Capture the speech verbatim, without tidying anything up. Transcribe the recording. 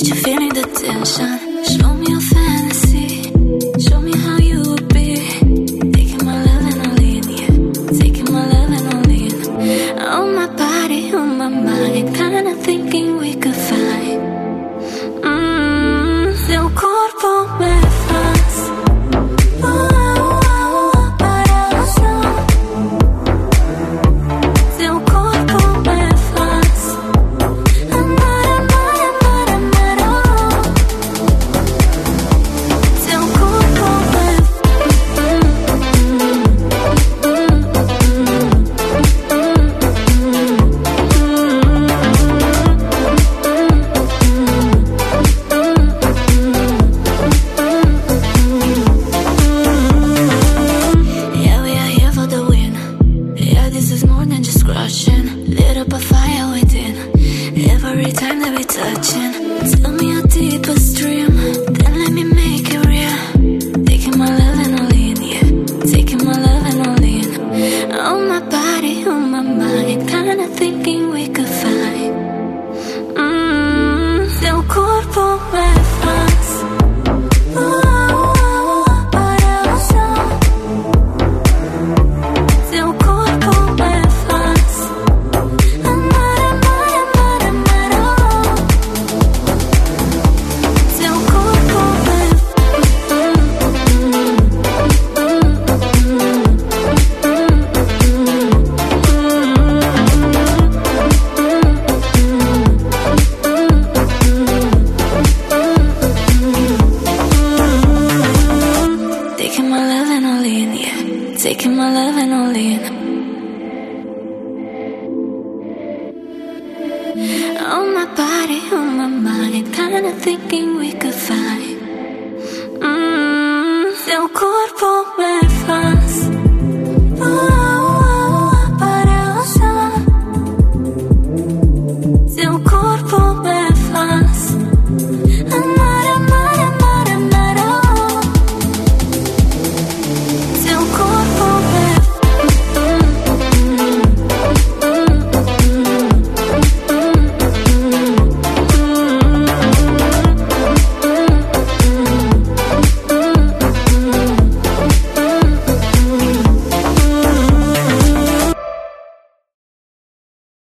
you feeling the tension. Show me your fantasy, show me how you would be. Taking my love and all in, yeah. Taking my love and all in. On my body, on my mind, kinda thinking we could find mm, seu corpo me faz on my body, on my mind, kinda thinking we could